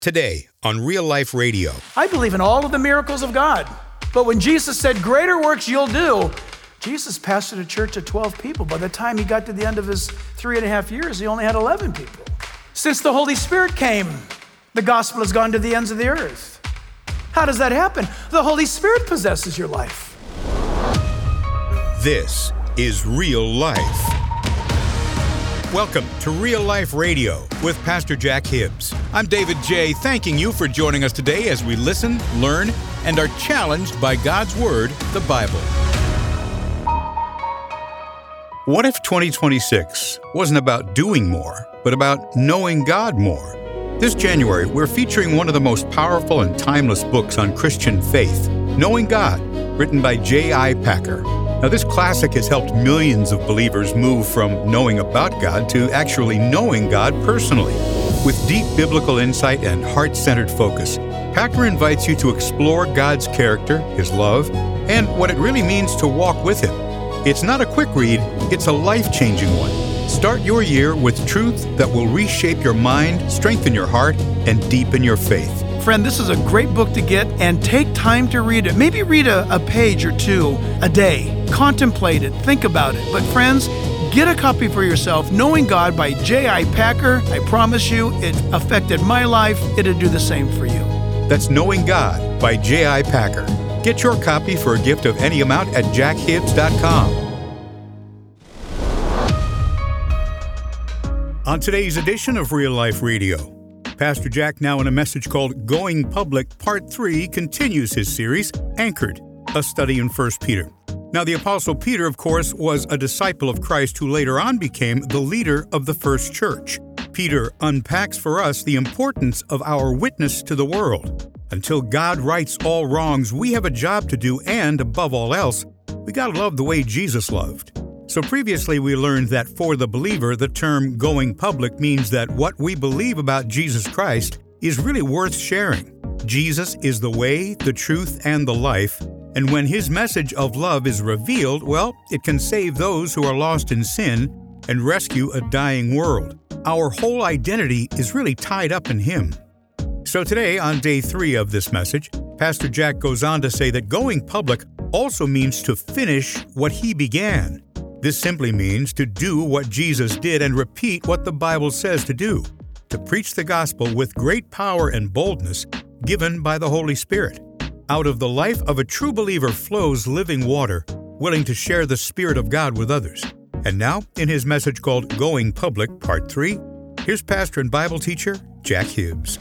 Today on Real Life Radio. I believe in all of the miracles of God. But when Jesus said, greater works you'll do, Jesus pastored a church of 12 people. By the time he got to the end of his 3.5 years, he only had 11 people. Since the Holy Spirit came, the gospel has gone to the ends of the earth. How does that happen? The Holy Spirit possesses your life. This is Real Life. Welcome to Real Life Radio with Pastor Jack Hibbs. I'm David J., thanking you for joining us today as we listen, learn, and are challenged by God's Word, the Bible. What if 2026 wasn't about doing more, but about knowing God more? This January, we're featuring one of the most powerful and timeless books on Christian faith, Knowing God, written by J.I. Packer. Now, this classic has helped millions of believers move from knowing about God to actually knowing God personally. With deep biblical insight and heart-centered focus, Packer invites you to explore God's character, His love, and what it really means to walk with Him. It's not a quick read, it's a life-changing one. Start your year with truth that will reshape your mind, strengthen your heart, and deepen your faith. Friend, this is a great book to get, and take time to read it. Maybe read a page or two a day. Contemplate it, think about it. But friends, get a copy for yourself, Knowing God by J.I. Packer. I promise you, it affected my life. It'll do the same for you. That's Knowing God by J.I. Packer. Get your copy for a gift of any amount at jackhibbs.com. On today's edition of Real Life Radio, Pastor Jack, now in a message called Going Public, Part 3, continues his series, Anchored, a study in 1 Peter. Now, the Apostle Peter, of course, was a disciple of Christ who later on became the leader of the first church. Peter unpacks for us the importance of our witness to the world. Until God rights all wrongs, we have a job to do, and above all else, we gotta love the way Jesus loved. So previously we learned that for the believer, the term going public means that what we believe about Jesus Christ is really worth sharing. Jesus is the way, the truth, and the life, and when His message of love is revealed, well, it can save those who are lost in sin and rescue a dying world. Our whole identity is really tied up in Him. So today, on day 3 of this message, Pastor Jack goes on to say that going public also means to finish what He began. This simply means to do what Jesus did and repeat what the Bible says to do, to preach the gospel with great power and boldness given by the Holy Spirit. Out of the life of a true believer flows living water, willing to share the Spirit of God with others. And now, in his message called Going Public, Part 3, here's pastor and Bible teacher, Jack Hibbs.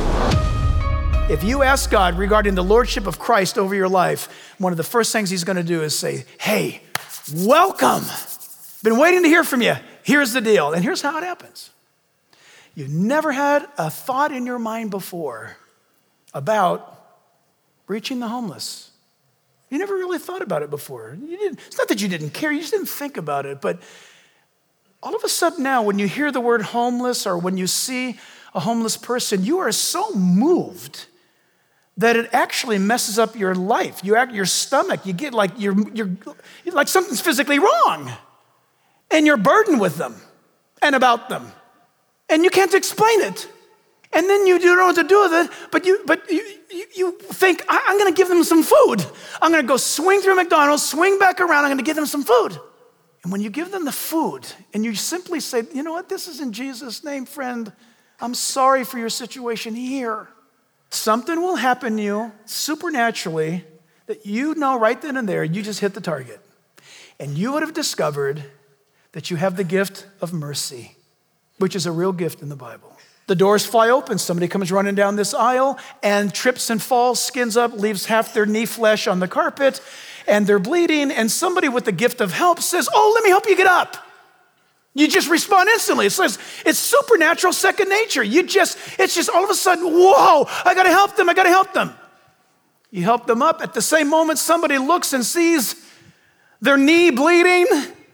If you ask God regarding the lordship of Christ over your life, one of the first things He's going to do is say, hey, welcome. Been waiting to hear from you. Here's the deal. And here's how it happens. You never had a thought in your mind before about reaching the homeless. You never really thought about it before. It's not that you didn't care, you just didn't think about it. But all of a sudden now, when you hear the word homeless or when you see a homeless person, you are so moved that it actually messes up your life. Your stomach, you get like you're like something's physically wrong. And you're burdened with them and about them. And you can't explain it. And then you don't know what to do with it, but you think, I'm gonna give them some food. I'm gonna go swing through McDonald's, swing back around, I'm gonna give them some food. And when you give them the food and you simply say, you know what, this is in Jesus' name, friend, I'm sorry for your situation here. Something will happen to you supernaturally that you know right then and there, you just hit the target. And you would have discovered that you have the gift of mercy, which is a real gift in the Bible. The doors fly open, somebody comes running down this aisle and trips and falls, skins up, leaves half their knee flesh on the carpet, and they're bleeding, and somebody with the gift of help says, oh, let me help you get up. You just respond instantly. It's supernatural second nature. It's just all of a sudden, whoa, I gotta help them. You help them up. At the same moment, somebody looks and sees their knee bleeding,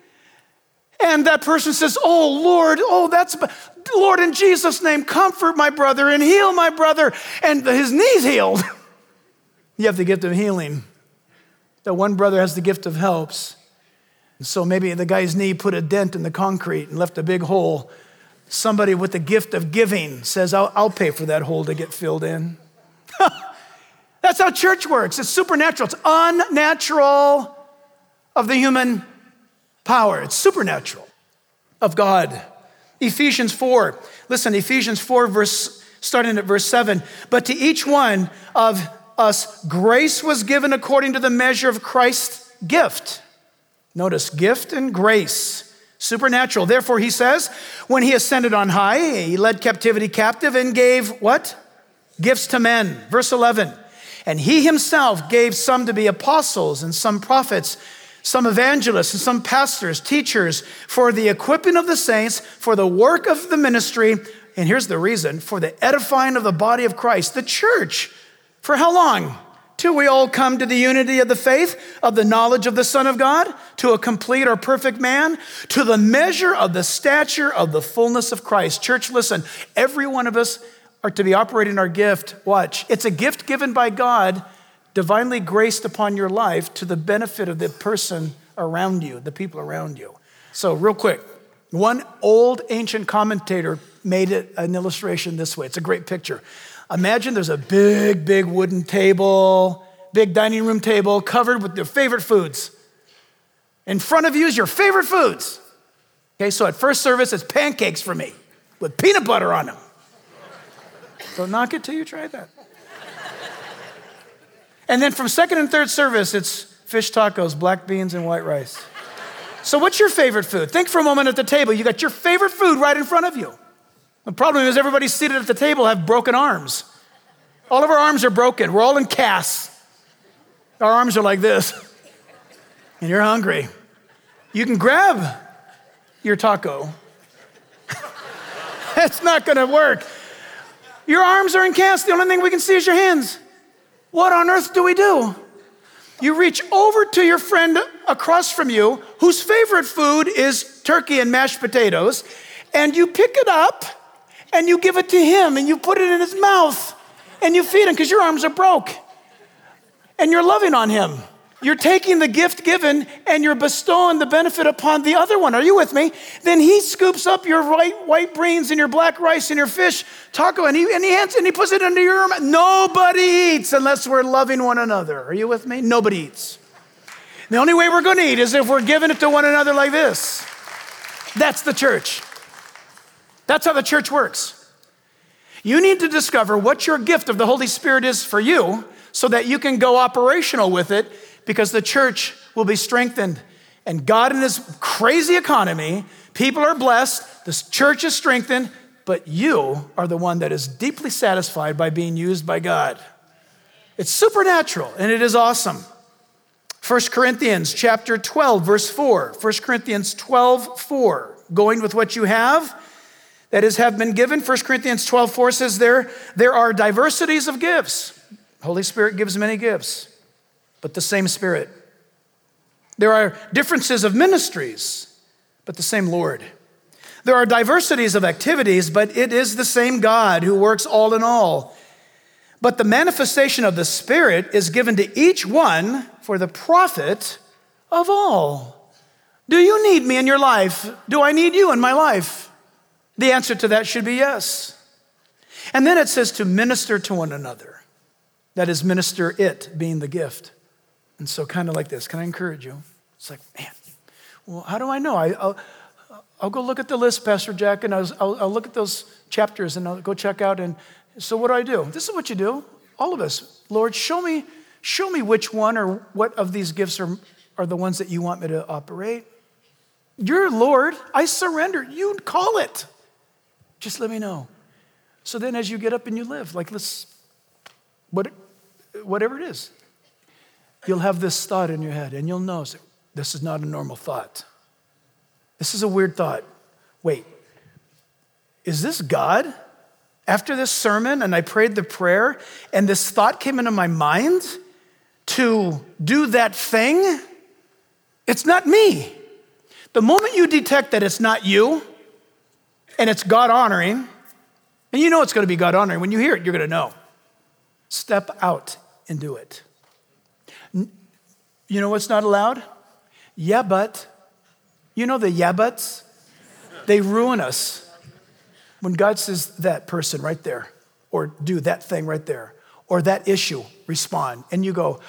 and that person says, oh, Lord, Lord, in Jesus' name, comfort my brother and heal my brother, and his knee's healed. You have the gift of healing. That one brother has the gift of helps. So maybe the guy's knee put a dent in the concrete and left a big hole somebody with the gift of giving says, I'll pay for that hole to get filled in. That's how church works. It's supernatural. It's unnatural of the human power. It's supernatural of God. Ephesians 4. Listen, Ephesians 4, starting at verse 7. But to each one of us, grace was given according to the measure of Christ's gift. Notice, gift and grace. Supernatural. Therefore, he says, when he ascended on high, he led captivity captive and gave what? Gifts to men. Verse 11. And he himself gave some to be apostles and some prophets, some evangelists and some pastors, teachers, for the equipping of the saints, for the work of the ministry, and here's the reason, for the edifying of the body of Christ, the church. For how long? Till we all come to the unity of the faith, of the knowledge of the Son of God, to a complete or perfect man, to the measure of the stature of the fullness of Christ. Church, listen, every one of us are to be operating our gift. Watch, it's a gift given by God, divinely graced upon your life to the benefit of the person around you, the people around you. So real quick, one old ancient commentator made it an illustration this way. It's a great picture. Imagine there's a big, big wooden table, big dining room table covered with your favorite foods. In front of you is your favorite foods. Okay, so at first service, it's pancakes for me with peanut butter on them. Don't knock it till you try that. And then from second and third service, it's fish tacos, black beans, and white rice. So what's your favorite food? Think for a moment at the table. You got your favorite food right in front of you. The problem is everybody seated at the table have broken arms. All of our arms are broken. We're all in casts. Our arms are like this. And you're hungry. You can grab your taco. That's not going to work. Your arms are in casts. The only thing we can see is your hands. What on earth do we do? You reach over to your friend across from you, whose favorite food is turkey and mashed potatoes, and you pick it up and you give it to him and you put it in his mouth and you feed him because your arms are broke and you're loving on him. You're taking the gift given and you're bestowing the benefit upon the other one. Are you with me? Then he scoops up your white beans and your black rice and your fish taco and he puts it under your mouth. Nobody eats unless we're loving one another. Are you with me? Nobody eats. The only way we're going to eat is if we're giving it to one another like this. That's the church. That's how the church works. You need to discover what your gift of the Holy Spirit is for you so that you can go operational with it, because the church will be strengthened. And God in his crazy economy, people are blessed, the church is strengthened, but you are the one that is deeply satisfied by being used by God. It's supernatural and it is awesome. 1 Corinthians chapter 12, verse 4. 1 Corinthians 12, 4. Going with what you have, that is, have been given. 1 Corinthians 12, 4 says there are diversities of gifts. Holy Spirit gives many gifts, but the same Spirit. There are differences of ministries, but the same Lord. There are diversities of activities, but it is the same God who works all in all. But the manifestation of the Spirit is given to each one for the profit of all. Do you need me in your life? Do I need you in my life? The answer to that should be yes. And then it says to minister to one another. That is, minister it, being the gift. And so kind of like this, can I encourage you? It's like, man, well, how do I know? I'll go look at the list, Pastor Jack, and I'll look at those chapters and I'll go check out. And so what do? This is what you do, all of us. Lord, show me which one or what of these gifts are the ones that you want me to operate. You're Lord, I surrender. You call it. Just let me know. So then as you get up and you live, like whatever it is, you'll have this thought in your head and you'll know this is not a normal thought. This is a weird thought. Wait, is this God? After this sermon and I prayed the prayer and this thought came into my mind to do that thing, it's not me. The moment you detect that it's not you and it's God honoring, and you know it's going to be God honoring, when you hear it, you're going to know. Step out and do it. You know what's not allowed? Yeah, but. You know the yeah buts? They ruin us. When God says that person right there, or do that thing right there, or that issue, respond, and you go,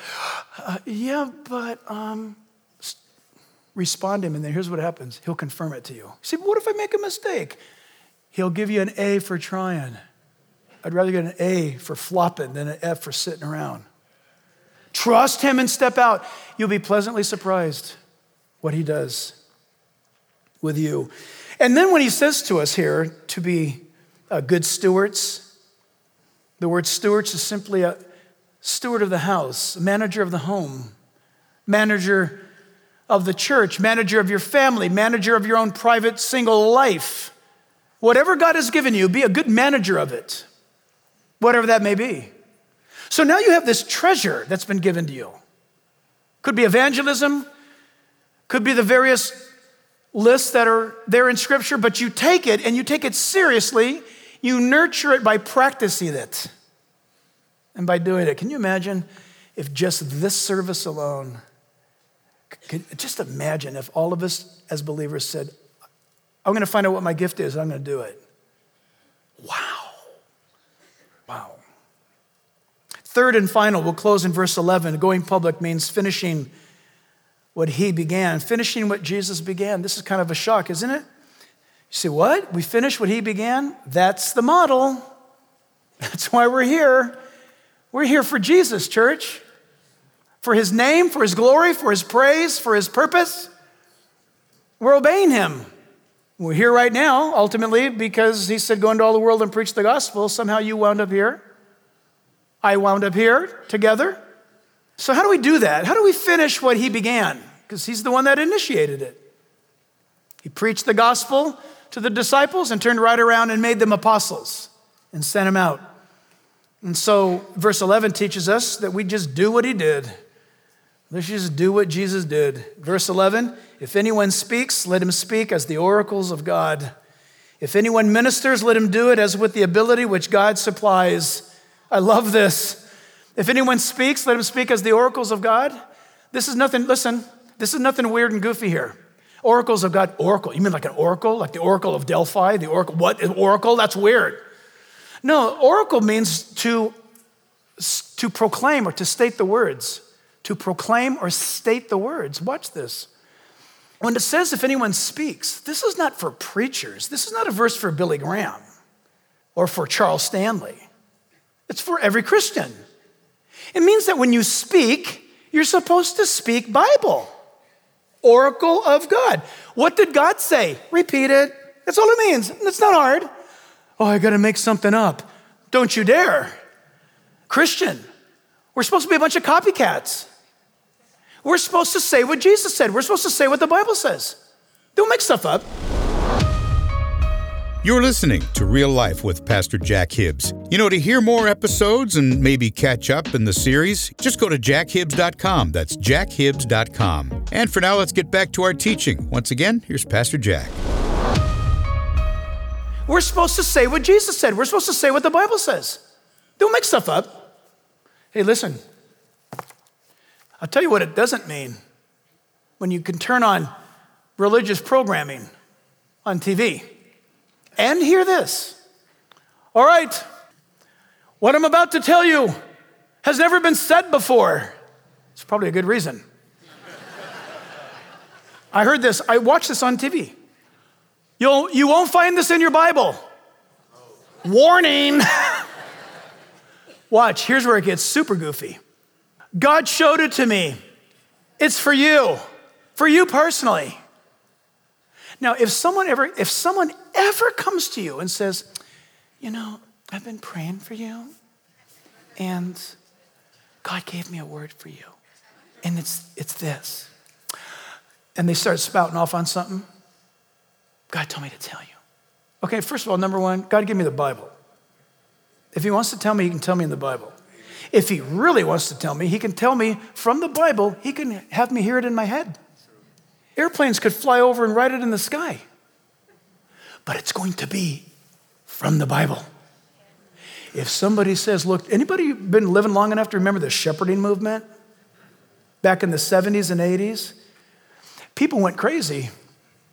respond to him, and then here's what happens. He'll confirm it to you. You say, what if I make a mistake? He'll give you an A for trying. I'd rather get an A for flopping than an F for sitting around. Trust him and step out. You'll be pleasantly surprised what he does with you. And then when he says to us here to be good stewards, the word stewards is simply a steward of the house, manager of the home, manager of the church, manager of your family, manager of your own private single life. Whatever God has given you, be a good manager of it, whatever that may be. So now you have this treasure that's been given to you. Could be evangelism, could be the various lists that are there in Scripture, but you take it and you take it seriously. You nurture it by practicing it and by doing it. Can you imagine if just this service alone, just imagine if all of us as believers said, I'm going to find out what my gift is and I'm going to do it. Wow. Wow. Third and final, we'll close in verse 11. Going public means finishing what he began, finishing what Jesus began. This is kind of a shock, isn't it? You say, what? We finished what he began? That's the model. That's why we're here. We're here for Jesus, church. For his name, for his glory, for his praise, for his purpose. We're obeying him. We're here right now, ultimately, because he said, go into all the world and preach the gospel. Somehow you wound up here. I wound up here together. So how do we do that? How do we finish what he began? Because he's the one that initiated it. He preached the gospel to the disciples and turned right around and made them apostles and sent them out. And so verse 11 teaches us that we just do what he did. Let's just do what Jesus did. Verse 11, if anyone speaks, let him speak as the oracles of God. If anyone ministers, let him do it as with the ability which God supplies. I love this. If anyone speaks, let him speak as the oracles of God. This is nothing, listen, this is nothing weird and goofy here. Oracles of God, oracle. You mean like an oracle? Like the oracle of Delphi? The oracle, what? An oracle? That's weird. No, oracle means to proclaim or to state the words. To proclaim or state the words. Watch this. When it says if anyone speaks, this is not for preachers. This is not a verse for Billy Graham or for Charles Stanley. It's for every Christian. It means that when you speak, you're supposed to speak Bible. Oracle of God. What did God say? Repeat it. That's all it means. It's not hard. Oh, I got to make something up. Don't you dare. Christian, we're supposed to be a bunch of copycats. We're supposed to say what Jesus said. We're supposed to say what the Bible says. Don't make stuff up. You're listening to Real Life with Pastor Jack Hibbs. You know, to hear more episodes and maybe catch up in the series, just go to jackhibbs.com. That's jackhibbs.com. And for now, let's get back to our teaching. Once again, here's Pastor Jack. We're supposed to say what Jesus said. We're supposed to say what the Bible says. Don't make stuff up. Hey, listen. I'll tell you what it doesn't mean when you can turn on religious programming on TV and hear this. All right, what I'm about to tell you has never been said before. It's probably a good reason. I heard this. I watched this on TV. You won't find this in your Bible. Warning. Watch, here's where it gets super goofy. God showed it to me. It's for you personally. Now, if someone ever comes to you and says, you know, I've been praying for you, and God gave me a word for you, and it's this, and they start spouting off on something, God told me to tell you. Okay, first of all, number one, God gave me the Bible. If he wants to tell me, he can tell me in the Bible. If he really wants to tell me, he can tell me from the Bible. He can have me hear it in my head. Airplanes could fly over and write it in the sky. But it's going to be from the Bible. If somebody says, look, anybody been living long enough to remember the shepherding movement? Back in the 70s and 80s? People went crazy.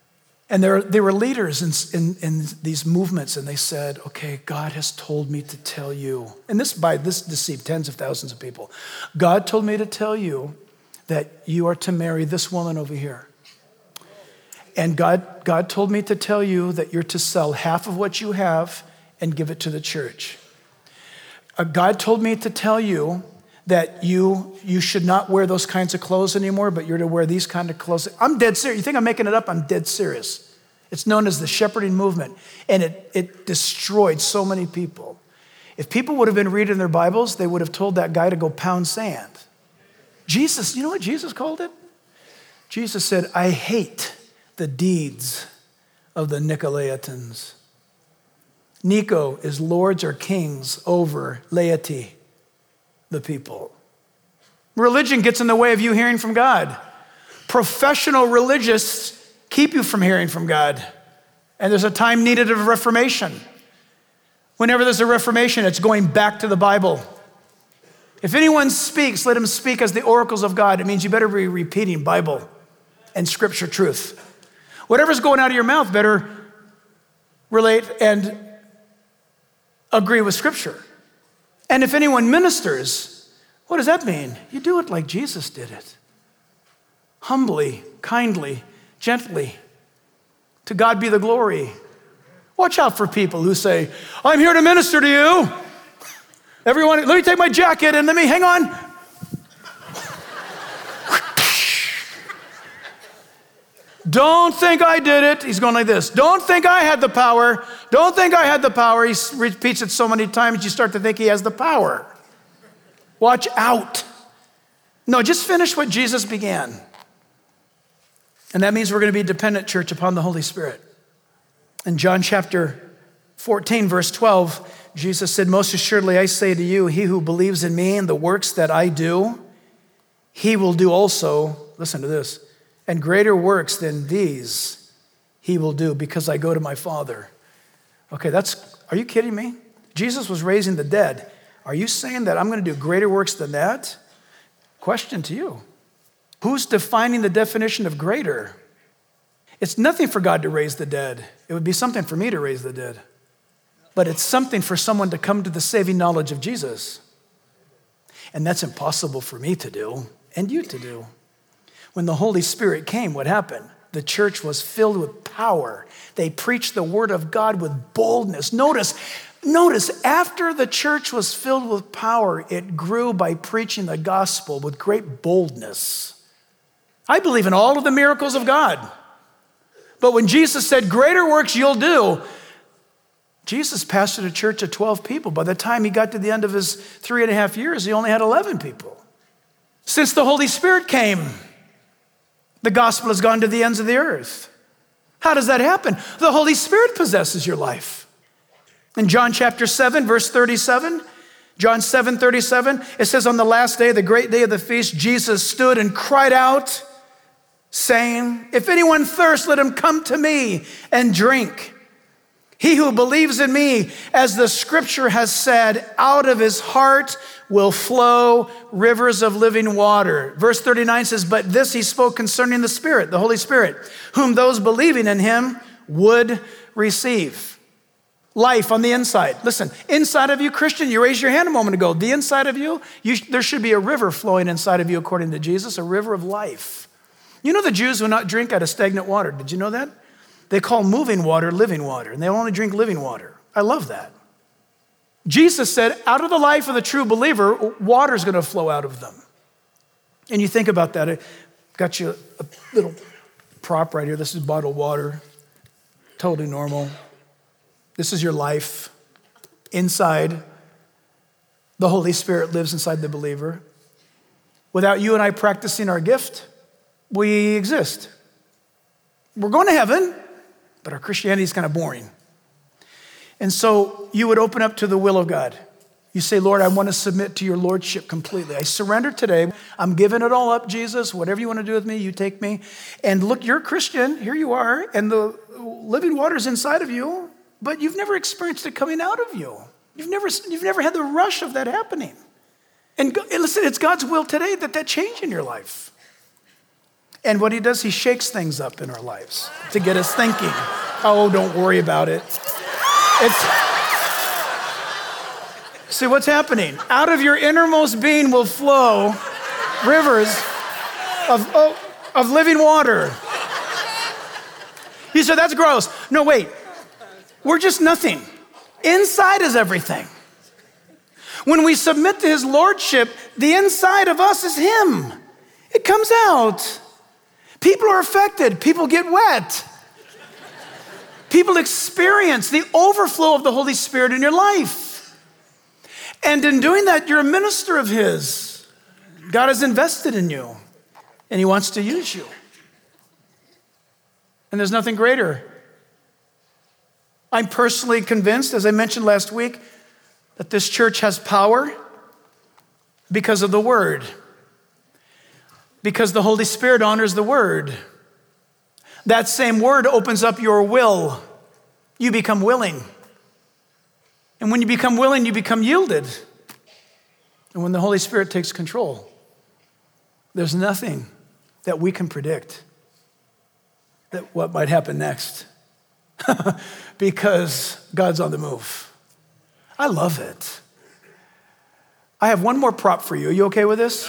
And they were leaders in these movements, and they said, okay, God has told me to tell you, and this deceived tens of thousands of people. God told me to tell you that you are to marry this woman over here. And God told me to tell you that you're to sell half of what you have and give it to the church. God told me to tell you that you should not wear those kinds of clothes anymore, but you're to wear these kind of clothes. I'm dead serious. You think I'm making it up? I'm dead serious. It's known as the shepherding movement, and it destroyed so many people. If people would have been reading their Bibles, they would have told that guy to go pound sand. Jesus, you know what Jesus called it? Jesus said, I hate the deeds of the Nicolaitans. Nico is lords or kings over laity, the people. Religion gets in the way of you hearing from God. Professional religious keep you from hearing from God. And there's a time needed of reformation. Whenever there's a reformation, it's going back to the Bible. If anyone speaks, let him speak as the oracles of God. It means you better be repeating Bible and scripture truth. Whatever's going out of your mouth better relate and agree with scripture. And if anyone ministers, what does that mean? You do it like Jesus did it. Humbly, kindly, gently. To God be the glory. Watch out for people who say, I'm here to minister to you. Everyone, let me take my jacket and let me hang on. Don't think I did it. He's going like this. Don't think I had the power. Don't think I had the power. He repeats it so many times, you start to think he has the power. Watch out. No, just finish what Jesus began. And that means we're going to be dependent, church, upon the Holy Spirit. In John chapter 14, verse 12, Jesus said, most assuredly I say to you, he who believes in me and the works that I do, he will do also, listen to this, and greater works than these he will do because I go to my Father. Okay, are you kidding me? Jesus was raising the dead. Are you saying that I'm going to do greater works than that? Question to you. Who's defining the definition of greater? It's nothing for God to raise the dead. It would be something for me to raise the dead. But it's something for someone to come to the saving knowledge of Jesus. And that's impossible for me to do and you to do. When the Holy Spirit came, what happened? The church was filled with power. They preached the word of God with boldness. Notice, after the church was filled with power, it grew by preaching the gospel with great boldness. I believe in all of the miracles of God. But when Jesus said, greater works you'll do, Jesus pastored a church of 12 people. By the time he got to the end of his 3.5 years, he only had 11 people. Since the Holy Spirit came, the gospel has gone to the ends of the earth. How does that happen? The Holy Spirit possesses your life. In John chapter 7, verse 37, John 7:37, it says, on the last day, the great day of the feast, Jesus stood and cried out, saying, if anyone thirsts, let him come to me and drink. He who believes in me, as the scripture has said, out of his heart will flow rivers of living water. Verse 39 says, but this he spoke concerning the Spirit, the Holy Spirit, whom those believing in him would receive. Life on the inside. Listen, inside of you, Christian, you raised your hand a moment ago. The inside of you, there should be a river flowing inside of you according to Jesus, a river of life. You know the Jews will not drink out of stagnant water. Did you know that? They call moving water living water, and they only drink living water. I love that. Jesus said, out of the life of the true believer, water is going to flow out of them. And you think about that. I got you a little prop right here. This is bottled water, totally normal. This is your life. Inside, the Holy Spirit lives inside the believer. Without you and I practicing our gift, we exist. We're going to heaven, but our Christianity is kind of boring. And so you would open up to the will of God. You say, Lord, I want to submit to your lordship completely. I surrender today. I'm giving it all up, Jesus. Whatever you want to do with me, you take me. And look, you're a Christian. Here you are. And the living water is inside of you, but you've never experienced it coming out of you. You've never had the rush of that happening. And listen, it's God's will today that change in your life. And what he does, he shakes things up in our lives to get us thinking. Oh, don't worry about it. See what's happening? Out of your innermost being will flow rivers of living water. You said, that's gross. No, wait. We're just nothing. Inside is everything. When we submit to his lordship, the inside of us is him. It comes out. People are affected. People get wet. People experience the overflow of the Holy Spirit in your life. And in doing that, you're a minister of his. God has invested in you, and he wants to use you. And there's nothing greater. I'm personally convinced, as I mentioned last week, that this church has power because of the Word. Because the Holy Spirit honors the Word. That same Word opens up your will. You become willing. And when you become willing, you become yielded. And when the Holy Spirit takes control, there's nothing that we can predict that what might happen next. Because God's on the move. I love it. I have one more prop for you. Are you okay with this?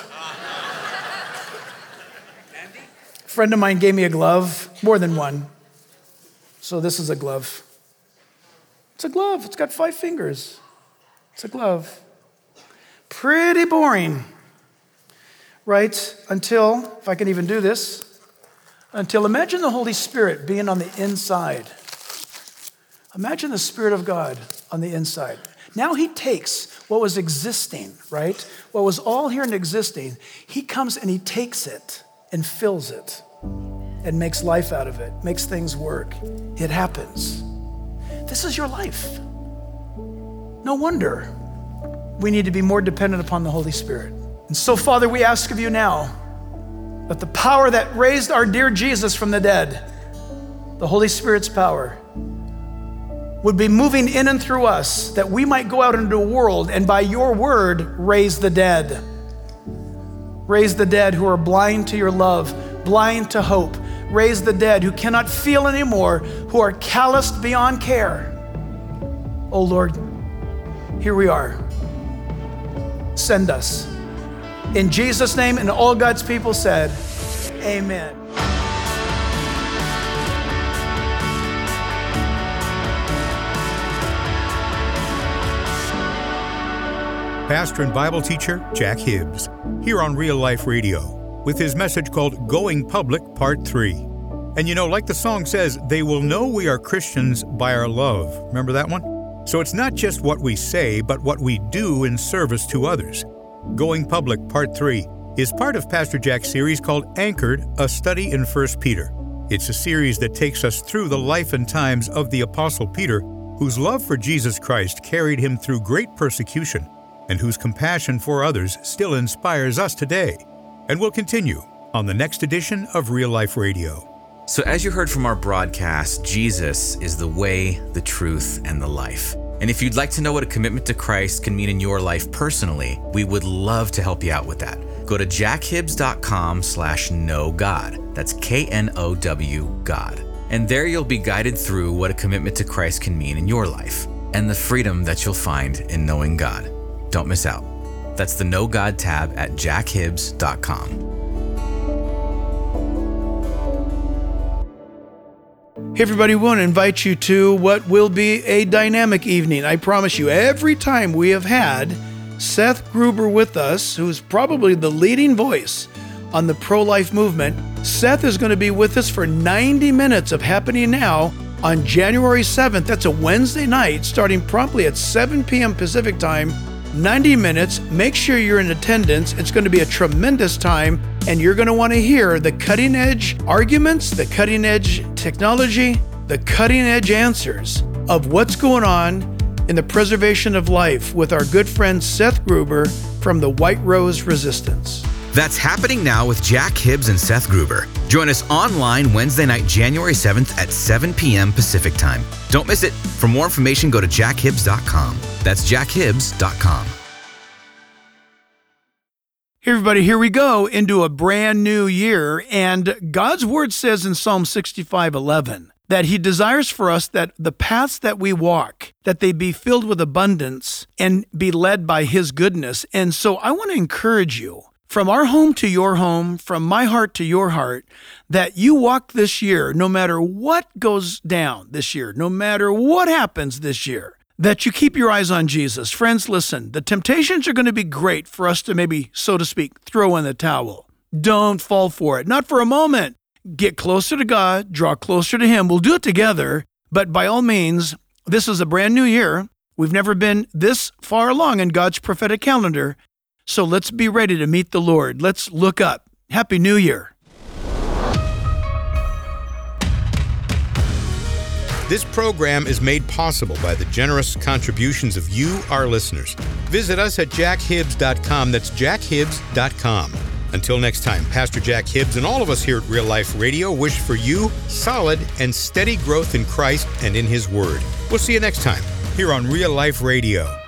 A friend of mine gave me a glove, more than one. So this is a glove. It's a glove. It's got 5 fingers. It's a glove. Pretty boring, right? Until, if I can even do this, until imagine the Holy Spirit being on the inside. Imagine the Spirit of God on the inside. Now he takes what was existing, right? What was all here and existing, he comes and he takes it and fills it and makes life out of it, makes things work. It happens. This is your life. No wonder we need to be more dependent upon the Holy Spirit. And so, Father, we ask of you now that the power that raised our dear Jesus from the dead, the Holy Spirit's power, would be moving in and through us, that we might go out into the world and by your word raise the dead. Raise the dead who are blind to your love, blind to hope. Raise the dead who cannot feel anymore, who are calloused beyond care. Oh Lord, here we are. Send us. In Jesus' name, and all God's people said, amen. Pastor and Bible teacher Jack Hibbs, here on Real Life Radio, with his message called Going Public, Part 3. And you know, like the song says, they will know we are Christians by our love. Remember that one? So it's not just what we say, but what we do in service to others. Going Public, Part 3, is part of Pastor Jack's series called Anchored, a study in 1 Peter. It's a series that takes us through the life and times of the Apostle Peter, whose love for Jesus Christ carried him through great persecution, and whose compassion for others still inspires us today. And will continue on the next edition of Real Life Radio. So as you heard from our broadcast, Jesus is the way, the truth, and the life. And if you'd like to know what a commitment to Christ can mean in your life personally, we would love to help you out with that. Go to jackhibbs.com/knowgod. That's K-N-O-W God. And there you'll be guided through what a commitment to Christ can mean in your life and the freedom that you'll find in knowing God. Don't miss out. That's the Know God tab at jackhibbs.com. Hey everybody, we want to invite you to what will be a dynamic evening. I promise you, every time we have had Seth Gruber with us, who's probably the leading voice on the pro-life movement, Seth is going to be with us for 90 minutes of Happening Now on January 7th. That's a Wednesday night, starting promptly at 7 p.m. Pacific time. 90 minutes. Make sure you're in attendance. It's going to be a tremendous time, and you're going to want to hear the cutting edge arguments, the cutting edge technology, the cutting edge answers of what's going on in the preservation of life with our good friend Seth Gruber from the White Rose Resistance. That's Happening Now with Jack Hibbs and Seth Gruber. Join us online Wednesday night, January 7th at 7 p.m. Pacific time. Don't miss it. For more information, go to jackhibbs.com. That's jackhibbs.com. Hey everybody, here we go into a brand new year, and God's word says in Psalm 65:11 that he desires for us that the paths that we walk, that they be filled with abundance and be led by his goodness. And so I want to encourage you, from our home to your home, from my heart to your heart, that you walk this year, no matter what goes down this year, no matter what happens this year, that you keep your eyes on Jesus. Friends, listen, the temptations are going to be great for us to maybe, so to speak, throw in the towel. Don't fall for it. Not for a moment. Get closer to God, draw closer to him. We'll do it together, but by all means, this is a brand new year. We've never been this far along in God's prophetic calendar, so let's be ready to meet the Lord. Let's look up. Happy New Year. This program is made possible by the generous contributions of you, our listeners. Visit us at jackhibbs.com. That's jackhibbs.com. Until next time, Pastor Jack Hibbs and all of us here at Real Life Radio wish for you solid and steady growth in Christ and in his Word. We'll see you next time here on Real Life Radio.